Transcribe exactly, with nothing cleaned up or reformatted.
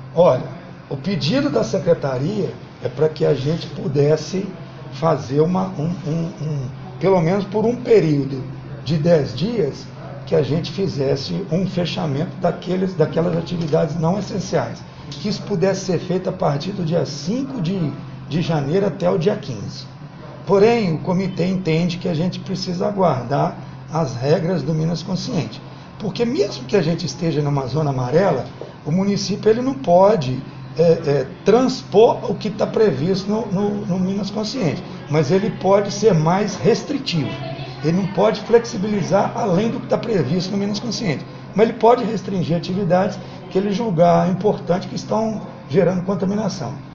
Olha, o pedido da secretaria é para que a gente pudesse fazer uma, um, um, um, pelo menos por um período de dez dias, que a gente fizesse um fechamento daqueles, daquelas atividades não essenciais. Que isso pudesse ser feito a partir do dia cinco de, de janeiro até o dia quinze. Porém, o comitê entende que a gente precisa aguardar as regras do Minas Consciente. Porque mesmo que a gente esteja numa zona amarela, o município ele não pode é, é, transpor o que está previsto no, no, no Minas Consciente, mas ele pode ser mais restritivo. Ele não pode flexibilizar além do que está previsto no Minas Consciente, mas ele pode restringir atividades que ele julgar importante que estão gerando contaminação.